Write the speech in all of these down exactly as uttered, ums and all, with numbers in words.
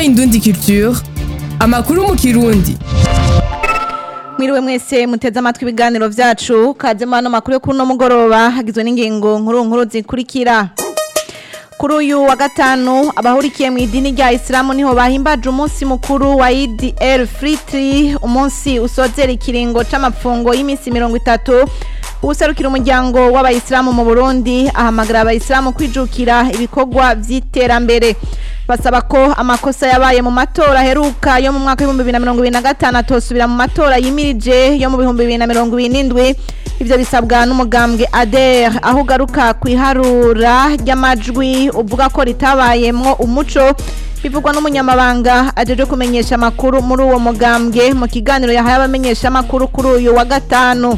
Indundi Culture, amakuru mu Kirundi. Mwiriwe mwese muteze amatwi ibiganiro vyacu, kaze mano makuru yo kuno mugoroba hagizwe n'ingingo nkuru nkuru zikurikira. Kuri uyu wa gatanu abahurikiye mu idini rya Islamu niho bahimbaje umunsi mukuru wa Eid el-Fitr, umunsi usozera ikiringo c'amapfungo y'imisi mirongo itatu. Userukira umuryango w'abayisilamu mu Burundi ahamagara abayisilamu kwijukira ibikorwa vy'iterambere. Basaba ko amakosa yabaye mu matora heruka yo mu mwaka w'ibihumbi bibiri na mirongo ibiri na gatanu atosubira mu matora yimirije yo mu bihumbi bibiri na mirongo ibiri n'indwi. Ivyo bisabwa n'umugambwe A D E R aho garuka kwiharura ry'amajwi uvuga ko ritabayemwo umuco. Bivugwa n'umunyamabanga ajeje kumenyesha makuru muri uwo mugambwe mu kiganiro yahaye abamenyesha makuru kuri uyu wa gatanu.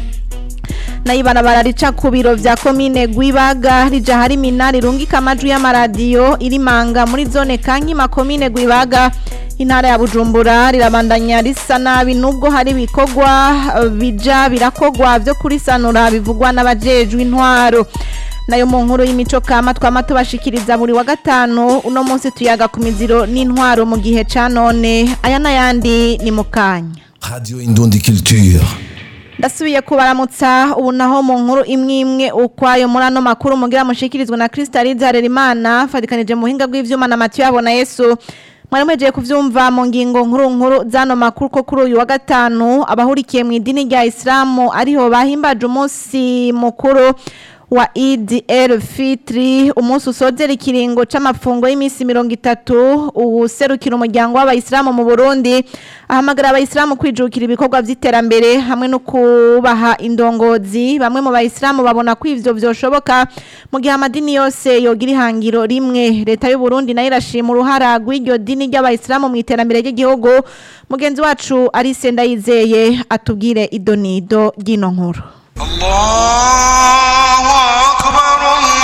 Naibana bararica ku biro vya komine Gwibaga rija hari minari rungika amajwi y'amaradiyo irimanga muri zone Kankima komine Gwibaga intara ya Bujumbura rirabandanya risa nabi nubwo hari bikogwa bija birakogwa vyo kurisanura bivugwa n'abajejwe intwaro. Nayo mu nkuru y'imico kama twamato bashikiriza buri wa gatanu uno munsi tuyaga ku miziro n'intwaro mu gihe ca none aya nayandi ni mukanya. Radio Indundi Culture. Ndasubiye kubaramutsa ubu naho mu nkuru imwe imwe ukwayo muri ano makuru mugira mushikirizwa na Kristaliza Harerimana fadikanije mu hinga bw'ivyuma na Mathieu Abona Yesu. Mwari mwejeje kuvyumva mu ngingo nkuru nkuru zano makuru ko kuri uyu wa gatanu abahurikiye mu idini rya Islamu ariho bahimbaje umunsi mukuru wa Eid el-Fitr, umunsi usozera ikiringo c'amapfungo y'imisi mirongo itatu. Userukira umuryango w'abayisilamu mu Burundi ahamagara abayisilamu kwijukira ibikorwa vy'iterambere hamwe no kubaha indongozi. Bamwe mu bayisilamu babona ko ivyo vyoshoboka mu gihe amadini yose yogira ihangiro rimwe. Leta y'u Burundi nayo irashima uruhara rw'iryo dini ry'abayisilamu mu iterambere ry'igihugu. Mugenzi wacu Arise Ndayizeye atubwire idonido ry'ino nkuru. Allahu Akbar,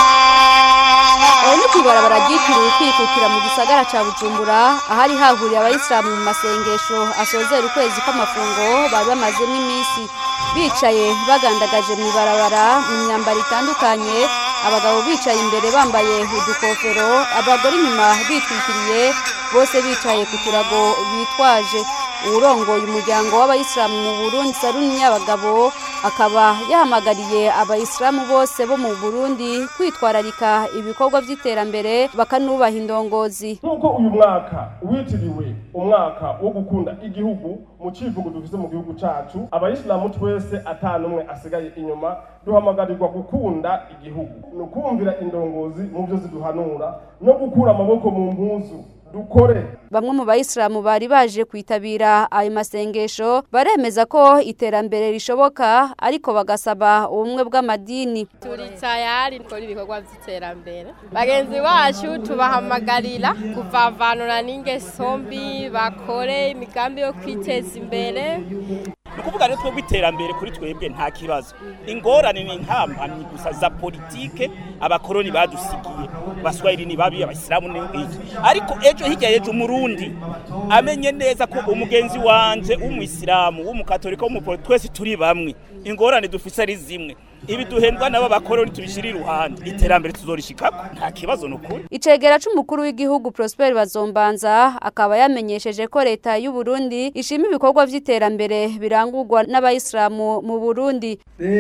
Aho kwibarabara ryitiriwe kwikukira mu gisagara ca Bujumbura ahari hahuriye abayisilamu mu masengesho asozera ukwezi kw'amafungo bari bamazemo imisi bicaye bagandagaje mu ibarabara mu myambaro itandukanye. Abagabo bicaye imbere bambaye udukofero, abagore inyuma bitwikiriye, bose bicaye ku turago bitwaje. Urongoye umuryango w'abayisilamu mu Burundi Saruni y'abagabo akaba yahamagariye abayisilamu bose bo mu Burundi kwitwararika ibikorwa vy'iterambere bakanubaha indongozi. Nuko uyu mwaka witiriwe umwaka wo gukunda igihugu mu civugo dufise mu gihugu cacu, abayisilamu twese atanumwe asigaye inyuma duhamagarirwa gukunda igihugu no kumvira indongozi mu byo ziduhanura no gukura amaboko mu mpuzu dukore. Bamwe mu bayisilamu bari baje kwitabira ayo masengesho baremeza ko iterambere rishoboka ariko bagasaba ubumwe bw'amadini. Turi tayari gukora ibikorwa vy'iterambere, bagenzi bacu tubahamagarira kuvavanura n'ingeso mbi bakore imigambi yo kwiteza imbere. Nukuvuga rero twebwe iterambere kuri twebwe nta kibazo. Ingorane ni nkambamye gusa za politike abakoroni badusigiye. Baswahili ni babi, abasilamu ni iki. Ariko ejo hirya yejo umurundi amenye neza ko umugenzi wanje umuyisilamu w'umukatolika w'umupolitiki twese turi bamwe. Ingorane dufise ari zimwe. Ibi duhendwa nabo bakoroni tubishira iruhande. Iterambere tuzorishikako nta kibazo nukuri. Icegera c'umukuru w'igihugu Prosper Bazombanza akaba yamenyesheje ko leta y'u Burundi ishima ibikorwa vy'iterambere birangurwa n'abayisilamu mu Burundi.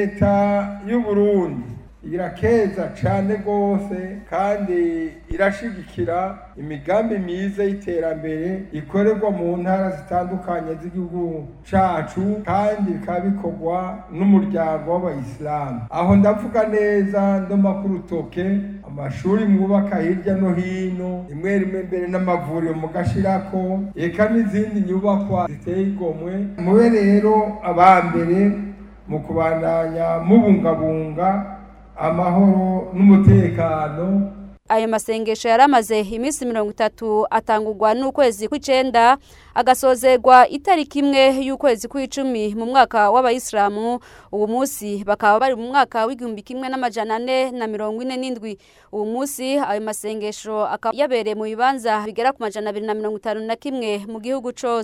Leta y'u Burundi irakeza cane gose kandi irashigikira imigambi myiza y'iterambere ikorerwa mu ntara zitandukanye z'igihugu cacu kandi bikabikorwa n'umuryango w'abayisilamu. Aho ndavuga neza ndomakuru toke amashuri mwubaka hirya no hino, imwe rimwe mbere n'amavuriro mugashirako, eka n'izindi nyubakwa ziteye igomwe. Mube rero abambere mu kubandanya mubungabunga amahoro n'umutekano. Ayo masengesho yaramaze imisi mirongo itatu atangurwa n'ukwezi kw'icenda agasozerwa itariki imwe y'ukwezi kw'icumi mu mwaka w'abayisilamu. Uwo munsi bakaba bari mu mwaka w'igihumbi kimwe n'amajana ane na mirongo ine n'indwi. Uwo munsi ayo masengesho akaba yabereye mu bibanza bigera ku majana abiri na mirongo itanu na kimwe mu gihugu cose.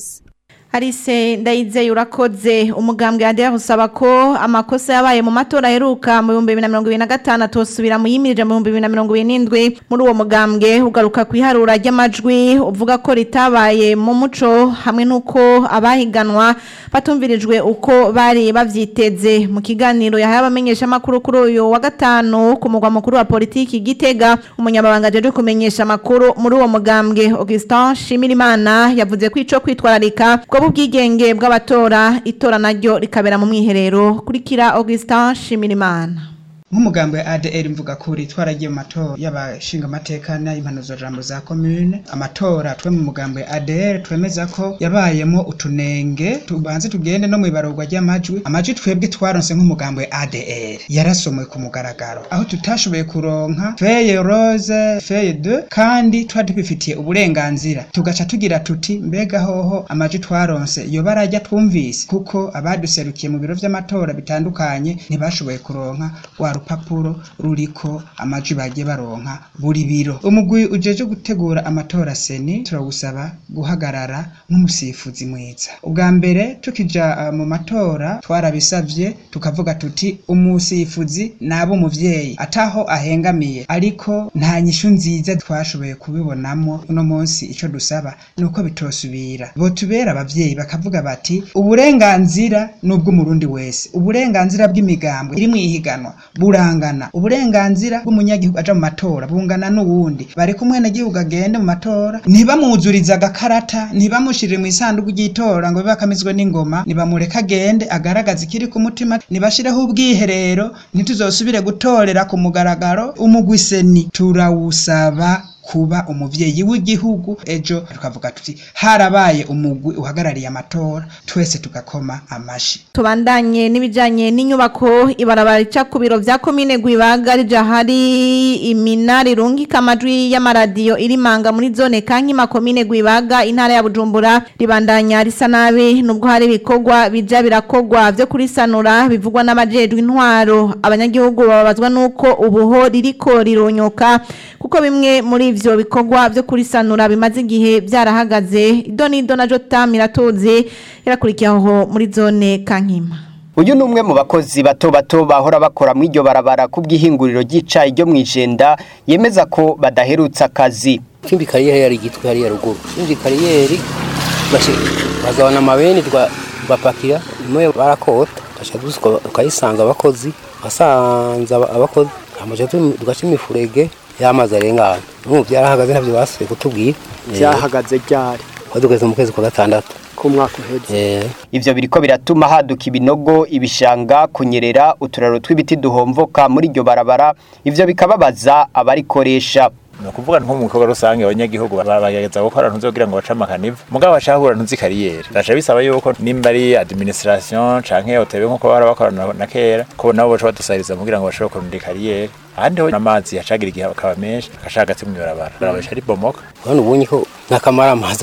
Arise Ndayizeye urakoze umugambwe yadera usaba ko amakosa yabaye mu matora heruka mu bihumbi bibiri na mirongo ibiri na gatanu atosubira mu yimirije mu bihumbi bibiri na mirongo ibiri n'indwi muri uwo mugambwe ugaruka kwiharura ry'amajwi uvuga ko ritabaye mu muco hamwe nuko abahiganwa batumvirijwe uko bari bavyiteze mu kiganiro yahaye abamenyesha makuru kuri uyu wa gatanu ku mugwa mukuru wa politiki Gitega umunyamabanga ajeje kumenyesha makuru muri uwo mugambwe Augustin Shimirimana yavuze ko ico kwitwararika ko ubwigenge bw'abatora itora naryo rikabera mu mwiherero kurikira Augustin Shimirimana nk'umugambwe A D R mvuga ko twaragiye mu matora y'abashinga amateka n'impanuro jambo za commune amatora twe mu mugambwe A D R twemeza ko yabayemo utunenge tubanze tugende no mu ibarurwa ry'amajwi amajwi twebwe twaronse nk'umugambwe A D R yarasomwe ku mugaragaro aho tutashoboye kuronka feye rose feye deux kandi twari tubifitiye uburenganzira tugaca tugira tuti mbega hoho amajwi twaronse iyo barajya twumvise kuko abaduserukiye mu biro vy'amatora bitandukanye ntibashoboye kuronka rupapuro ruriko amajwi bagiye baronka buri biro umugwi ujeje gutegura amatora seni turagusaba guhagarara nk'umusifuzi mwiza ubwa mbere tukija uh, mu matora twarabisavye tukavuga tuti umusifuzi nabo umuvyeyi ataho ahengamiye ariko nta nyishu nziza twashoboye kubibonamo uno munsi ico dusaba nuko bitosubira bo tubera abavyeyi bakavuga bati uburenganzira nubwo murundi wese uburenganzira bw'imigambwe iri mwihiganwa burangana uburenganzira bw'umunyagihugu aja mu matora bungana n'uwundi bari kumwe n'agihugu agende mu matora ntibamuzuriza agakarata ntibamushirire mu isanduku ry'itora ngo bibakamizwe n'ingoma nibamureka agende agaragaza ikiri ku mutima nibashireho ubwiherero ntituzosubire gutorera ku mugaragaro umugwiseni turawusaba kuba umuvyeyi w'igihugu ejo tukavuga tuti harabaye umugwi uhagarariye amatora twese tukakoma amashi tubandanye nibijanye n'inyubako ibarabara ica ku biro vya komine Gwibaga rija hari iminari rungika amajwi y'amaradiyo irimanga muri zone Kankima komine Gwibaga intara ya Bujumbura ribandanya risa nabi nubwo hari ibikorwa bija birakogwa vyo kurisanura bivugwa n'abajejwe intwaro abanyagihugu babazwa nuko ubuho ririko rironyoka kuko bimwe muri ivyo bikorwa vyo kurisanura bimaze igihe byarahagaze idoni dona jota miratoze irakurikiyeho muri zone Kankima uyu numwe mu bakozi bato bato bahora bakora mu iryo barabara kubw'ihinguriro ry'icayi ryo mwijenda yemeza ko badaherutsa akazi kimbi kariyeri yari gitwe hari ya ruguru kimbi kariyeri bashi bazabona amabeni twa bapakira imwe barakota bashaduswa ukayisanga abakozi basanza abakozi amaje tugashimifurege yamaze arengana mu byarahagaze ntabyo basuye kutubwira byahagaze ryari kwadugeze mu kwezi kwa gatandatu ku mwaka uheze ivyo biriko biratuma haduka ibinogo ibishanga kunyerera uturaro tw'ibiti duhomvoka muri iryo barabara ivyo bikababaza abarikoresha no kuvuga nko mu bikorwa rusange abanyagihugu babageza gukora ntuzogira ngo baca amakanivu mugabo bashahura ntuzi kariyeri bacha bisaba yuko nimba ari administration canke otebe nko barabakorana na kera ko nabo baca badusahiriza kugira ngo bashobore kurunda kariyeri ahandi ho n'amazi yacagira igihe akaba menshi akashaka mu barabara barabasha ari bomoka none ubunye ko nakamara amazi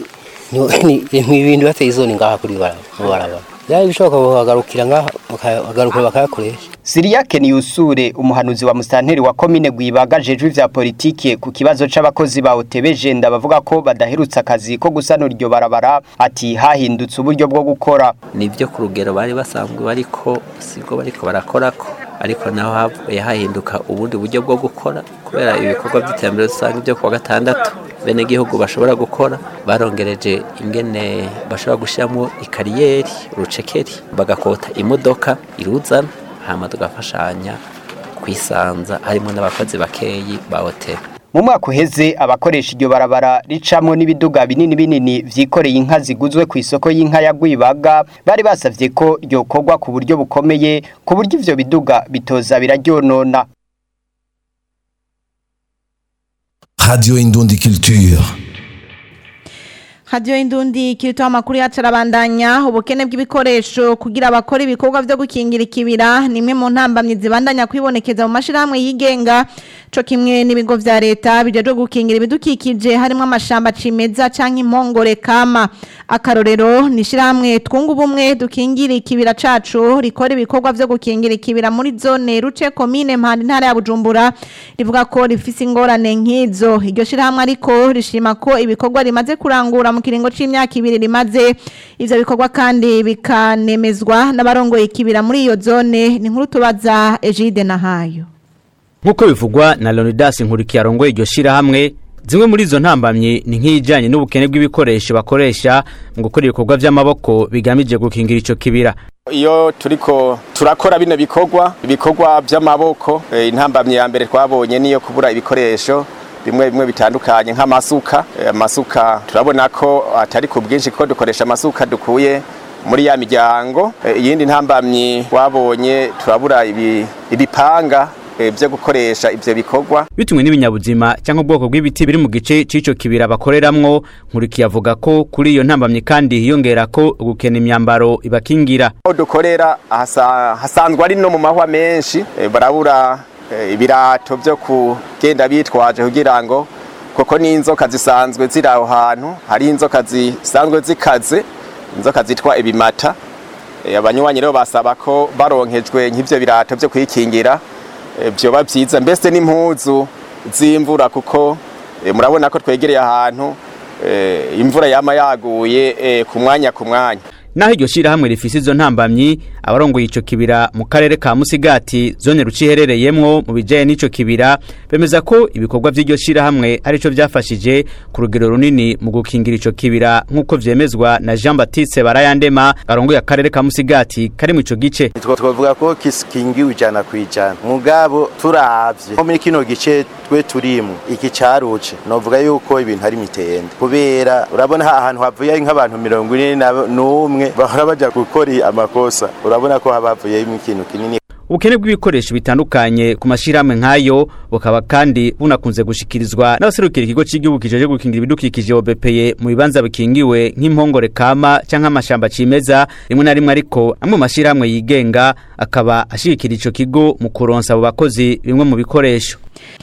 ni ibintu bateye izone ngaha kuri barabara yari bishoboka bagarukira ngaha bagarukira bakayakoresha Siriyake Niyusure umuhanuzi wa mustanteri wa komine Gwibaga jejwe vya politike ku kibazo c'abakozi ba O T B jenda bavuga ko badaherutsa akazi ko gusanura iryo barabara ati hahindutse uburyo bwo gukora nivyo ku rugero bari basanzwe bariko sibwo bariko barakorako ariko naho havuye hahinduka ubundi buryo bwo gukora kubera ibikorwa by'iterambere rusange byo kuwa gatandatu bene gihugu bashobora gukora barongereje ingene bashobora gushiramo ikariyeri urucekeri bagakota imodoka iruzana hama tugafashanya kwisanza harimo n'abakozi bakeyi ba hotel mu mwaka uheze abakoresha iryo barabara ricamwe n'ibiduga binini binini vyikoreye inka ziguzwe ku isoko y'inka ya Gwibaga bari basavye ko ryokorwa ku buryo bukomeye ku buryo ivyo biduga bitoza biraryonona. Radio Indundi Culture. Radio Indundi kiritoa makuru yacarabandanya ubukene bw'ibikoresho kugira abakora ibikorwa byo gukingira ikibira nimwe mu ntambamye zibandanya kwibonekeza mu mashiramwe yigenga co kimwe n'ibigo vya leta bijeje gukingira ibidukikije harimo amashamba cimeza canke impongore kama akarorero nishiramwe twungu bumwe dukingira ikibira cacu rikora ibikorwa byo gukingira ikibira muri zone ruce commune Mpanda ntara ya Bujumbura rivuga ko rifise ingorane nkizo iryo shiramwe ariko rishima ko ibikorwa rimaze kurangura mu kiringo c'imyaka ibiri rimaze ivyo bikorwa kandi bikanemezwa n'abarongoye ikibira muri iyo zone ni nkuru tubaza Egide Nahayo nkuko bivugwa na Leonidas Nkurikiye arongoye iryo shirahamwe zimwe muri izo ntambamye ni nk'ijanye n'ubukene bw'ibikoresho bakoresha mu gukora ibikorwa vy'amaboko bigamije gukingira ico kibira. Iyo turiko turakora bino bikorwa ibikorwa by'amaboko e, intambamye ya mbere twabonye niyo kubura ibikoresho bimwe bimwe bitandukanye nk'amasuka amasuka e, turabona ko atari ku bwinshi ko dukoresha amasuka dukuye muri ya miryango iyindi e, ntambamye twabonye turabura ibi ibipanga byo gukoresha ivyo bikorwa bitumwe n'ibinyabuzima cyangwa ubwoko bw'ibiti biri mu gice c'ico kibira bakoreramwo. Nkurikiye avuga ko kuri iyo ntambamye kandi hiyongera ko gukena imyambaro ibakingira. Dukorera hasanzwe ari no mu mahwa menshi e, barabura e, ibirato byo kugenda bitwaje kugira ngo koko n'inzoka zisanzwe ziri aho hantu hari inzoka zisanzwe zikaze inzoka zitwa ibimata e, abanywanyi rero basaba ko baronkejwe nk'ivyo birato byo kwikingira byoba byiza mbese n'impuzu z'imvura kuko e, murabona ko twegereye ahantu e, imvura yama yaguye e, ku mwanya ku mwanya. Naho iryo shirahamwe rifise izo ntambamyi abarongoye ico kibira mu karere ka Musigati zone ruciherereyemwo mu bijaye n'ico kibira bemeza ko ibikorwa vy'iryo shirahamwe ari cyo vyafashije ku rugero runini mu gukingira ico kibira nkuko vyemezwa na Jean Baptiste Barayandema arongoye akarere ka Musigati kari mu ico gice. Twavuga ko kikingiwe ijana kwijana mugabo turavye muri kino gice twe turimo iki caruce novuga yuko ibintu ari mitende kubera urabona ahantu havuye nk'abantu mirongo ine n'umwe bahora baja gukora amakosa urabona ko habavuye ikintu kinini. Ubukene bw'ibikoresho bitandukanye ku mashirahamwe nkayo bukaba kandi bunakunze gushikirizwa n'abaserukira ikigo cy'igihugu kijeje gukingira ibidukikije O B P E mu bibanza bikingiwe nk'impongore kama canke amashamba cimeza rimwe na rimwe, ariko amwe mashirahamwe yigenga akaba ashikira ico kigo mu kuronsa abo bakozi bimwe mu bikoresho.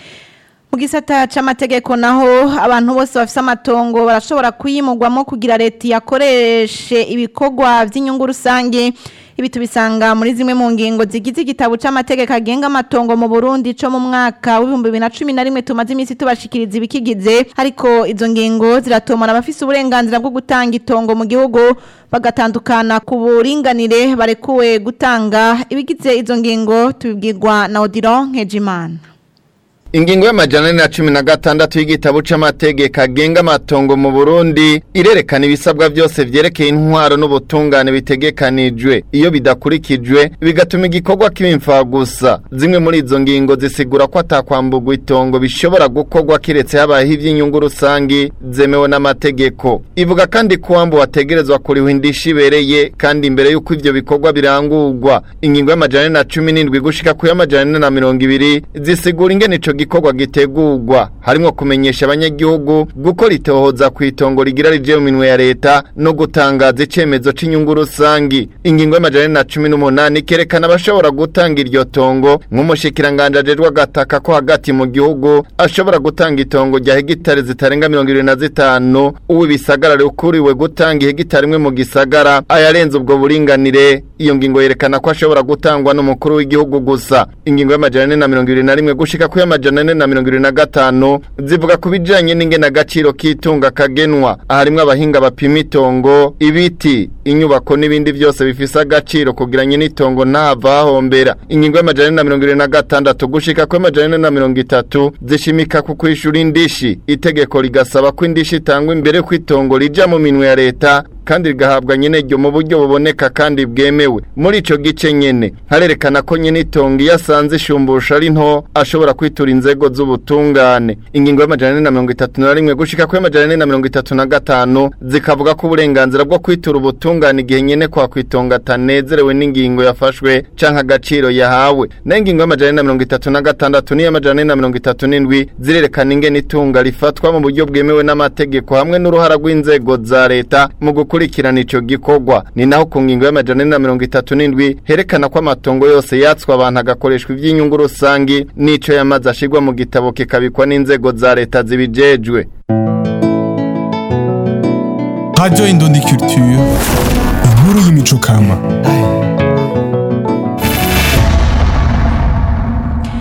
Mu gisata c'amategeko naho abantu bose bafise amatongo barashobora kuyimugwamo kugira leta yakoreshe ibikorwa vy'inyungu rusange. Ibi tubisanga muri zimwe mu ngingo zigize igitabo c'amategeko agenga amatongo mu Burundi co mu mwaka wa bibiri na cumi na rimwe tumaze imisi tubashikiriza ibikigize, ariko izo ngingo ziratomora abafise uburenganzira bwo gutanga itongo mu gihugu bagatandukana ku buringanire barekuwe gutanga. Ibigize izo ngingo tubibwirwa na Odilon Nkejimana. Ingingo y'amajana na cumi na gatandatu y'igitabo c'amategeko agenga amatongo mu Burundi irerekana ibisabwa byose vyerekeye intwaro n'ubutungane bitegekanijwe iyo bidakurikijwe bigatuma igikorwa k'imfa gusa. Zimwe muri izo ngingo zisigura ko atakwambugwa itongo bishobora gukorwa kiretse habaye ivy'inyungu rusangi zemewe n'amategeko. Ivuga kandi ko wambu wategerezwa kuriho indishyi ibereye kandi imbere y'uko ivyo bikorwa birangurwa. Ingingo y'amajana na cumi n'indwi gushika ku y'amajana na mirongo ibiri zisigura ingene ico gikorwa gitegurwa harimo kumenyesha abanyagihugu gukora itohoza ku itongo rigira rije mu minwe ya leta no gutangaza icemezo c'inyungu rusangi. Ingingo y'amajana na cumi n'umunani kerekana abashobora gutanga iryo tongo nk'umushikiranganje ajejwe agataka ko hagati mu gihugu ashobora gutanga itongo rya hegitari zitarenga mirongo irindwi na zitanu uw'ibisagara rukuriwe gutanga hegitari imwe mu gisagara ayarenze ubwo buringanire. Iyo ngingo yerekana ko ashobora gutangwa n'umukuru w'igihugu gusa. Ingingo y'amajana na mirongo irindwi na rimwe gushika ku y'amajana na mirongo irindwi na gatanu zivuga ku bijanye n'ingene agaciro k'itunga kagenwa aharimwe abahinga bapima itongo, ibiti, inyubako n'ibindi byose bifise agaciro kugiranye n'itongo ntava hahombera. Ingingo y'amajana na mirongo irindwi na gatandatu gushika ku y'amajana na mirongo itatu zishimika ku kwishura indishi. Itegeko rigasaba ko indishi itangwa imbere ku itongo rija mu minwe ya leta kandi rigahabwa nyene ryo mu buryo buboneka kandi bwemewe. Muri ico gice nyene harerekana ko nyene itongo yasanze ishumbusha ari nto ashobora kwitura inzego z'ubutungane. Ingingo y'amajana na mirongo itatu na rimwe gushika ku y'amajana na mirongo itatu na gatanu zikavuga ko uburenganzira bwo kwitura ubutungane igihe nyene kwa kwitonga tanezerewe n'ingingo yafashwe canke agaciro yahawe. Na ingingo y'amajana na mirongo itatu na gatandatu ni y'amajana na mirongo itatu n'indwi zirerekana ingene itunga rifatwa mu buryo bwemewe n'amategeko hamwe n'uruhara rw'inzego za leta mu gukurikirana ico gikorwa. Ni naho ku ngingo y'amajana na mirongo itatu n'indwi herekana ko amatongo yose yatswa abantu agakoreshwa ivy'inyungu rusangi nico yamaze ashigwa mu gitabo kikabikwa n'inzego za leta zibijejwe. Radio Indundi Culture, inkuru y'imico kama. Nkuko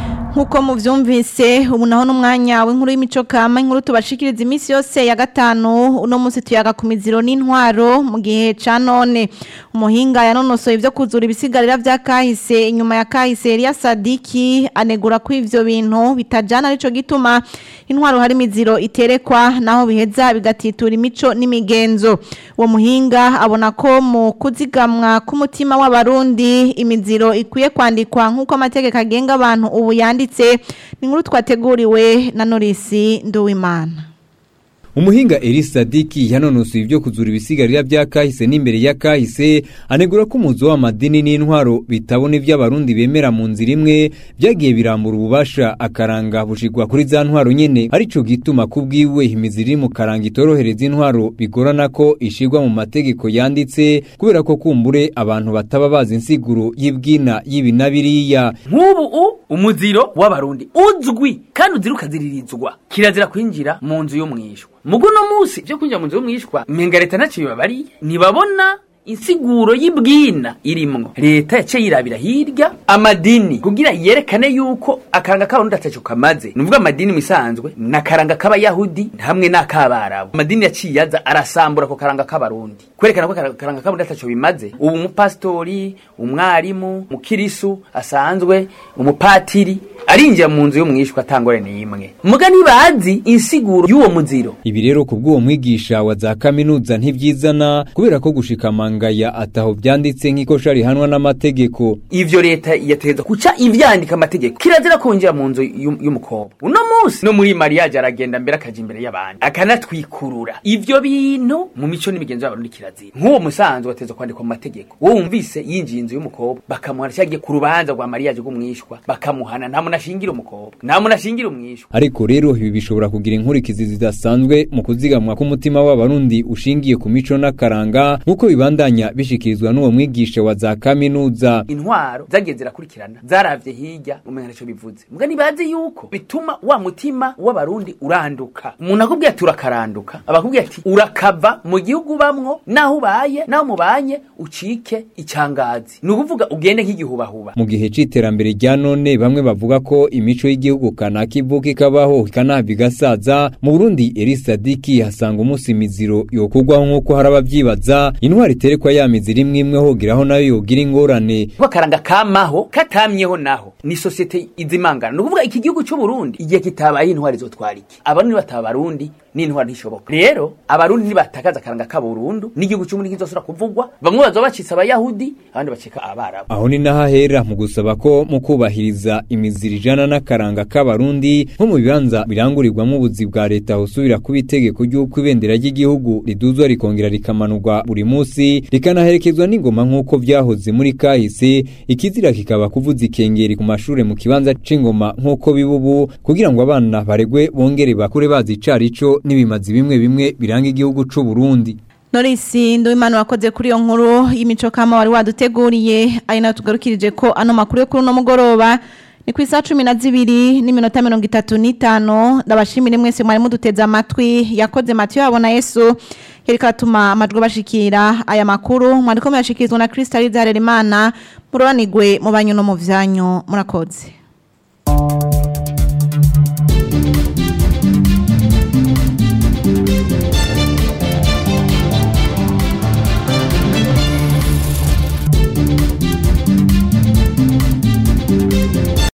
Nkuko muvyumvise ubu naho n'umwanya w'inkuru y'imico kama inkuru tubashikiriza imisi yose ya gatanu uno munsi tuyaga ku miziro n'intwaro mu gihe ca none umuhinga yanonosoye ivyo kuzura ibisigarira vya kahise inyuma ya kahise Elia Sadiki anegura ko ivyo bintu bitajana arico gituma intwaro hari miziro iterekwa naho biheza bigatitura imico n'imigenzo uwo muhinga abona ko mu kuzigamwa k'umutima w'abarundi imiziro ikwiye kwandikwa nk'uko amategeko agenga abantu ubu yanditse ni nkuru twateguriwe na Norisi Nduwimana. Umuhinga Elia Sadiki yanonosoye ivyo kuzura ibisigarira vya kahise n'imbere ya kahise anegura ko umuzo w'amadini n'intwaro bitabona ivyo abarundi bemera mu nzira imwe byagiye birambura ububasha akaranga bushigwa kuri za ntwaro nyene arico gituma kubwiwe imiziri mu karanga itorohereza intwaro bigorana ko ishigwa mu mategeko yanditse kubera ko kumbure abantu bataba bazi insiguro y'ibwina y'ibinabiriya nk'ubu umuziro w'abarundi uzwi kandi uzirukaziririzwa kirazira kwinjira mu nzu yo mwishwa muguno musi byo kwinjira mu nzu yo mwishwa menga leta naciye babari nibabona insiguro y'ibwina irimwo leta yaciye yirabira hirya amadini kugira yerekane yuko akaranga k'abarundi ataco kamaze nuvuga amadini misanzwe nakaranga k'abayahudi hamwe n'akabarabu amadini yaciye yaza arasambura ko karanga k'abarundi kwerekana ko karanga k'abarundi ataco bimaze ubu umupastori umwarimu mukirisu asanzwe umupatiri arinjira mu nzu yo mwishwa atangorane yimwe muga nibazi insiguro y'uwo muziro ibi rero kubwo mwigisha wa za kaminuza ntivyizana kubera ko gushikama ataho byanditse nk'ikosha rihanwa n'amategeko ivyo leta yateza kuca ivyandika amategeko kirazira konjera mu nzu y'umukobwa uno munsi no muri mariage aragenda mbere akaje imbere y'abandi akanatwikurura ivyo bintu mu mico n'imigenzo y'abarundi kirazira nk'uwo musanzwe ateza kwandikwa mu mategeko wo wumvise yinjiye inzu y'umukobwa bakamuhana cyagiye ku rubanza rwa mariage rw'umwishwa bakamuhana nta munashingira umukobwa nta munashingira umwishwa ariko rero ibi bishobora kugira inkurikizi zidasanzwe mu kuzigamwa k'umutima w'abarundi ushingiye ku mico n'akaranga nk'uko bibanda bishikirizwa n'uwo mwigisha wa za kaminuza intwaro zagiye zirakurikirana zaravye hirya umenga nico bivuze mbwa nibazi yuko bituma wa mutima w'abarundi uranduka umuntu akubwiye ati urakaranduka abakubwiye ati urakava mu gihugu bamwo naho ubaye naho mubanye ucike icyangazi ni ukuvuga ugende nk'igihubahuba mu gihe c'iterambere rya none bamwe bavuga ko imico y'igihugu kanaka ivuka ikabaho ikanahava igasaza mu Burundi Elia Sadiki hasanga umunsi miziro yokugwaho nk'uko hari abavyibaza intwari kwa ya miziri imwe imwe hogiraho nayo yogira ingorane bakaranga kamaho katamyeho naho ni societe izimangana no kuvuga iki gihugu cy'u Burundi igihe kitabaye intwari zotwariki abantu bataba barundi n'intwari ntishoboka rero abarundi nibatakaza karanga ka Burundi n'igihugu cy'u Burundi kizosura kuvugwa bamwe bazobacitsa abayahudi abandi bacika abarabu aho ni nahahera mu gusaba ko mu kubahiriza imiziri jana n'akaranga k'abarundi nko mu bibanza birangurirwa mu buzi bwa leta hosubira ku bitegeko ry'uko ibendera ry'igihugu riduzwa rikongera rikamanurwa buri munsi rikanaherekezwa n'ingoma nk'uko vyahoze muri kahise ikizira kikaba kuvuza ikengeri ku mashure mu kibanza c'ingoma nk'uko bibubu kugira ngo abana baregwe bongere bakure bazi icarico n'ibimazi bimwe bimwe biranga igihugu c'u Burundi. Norisi Nduwimana wakoze kuri iyo nkuru y'imico kama wari waduteguriye ari nayo tugarukirije ko ano makuru yo kuri no mugoroba ni ku isaha cumi na zibiri n'iminota mirongo itatu n'itanu ndabashimire mwese mwari muduteze amatwi yakoze Mathieu abona Yesu yerikatuma amajwi bashikira aya makuru mwariko muyashikirizwa na Kristaliza Harerimana murobanigwe mu banyu no mu vyanyu murakoze.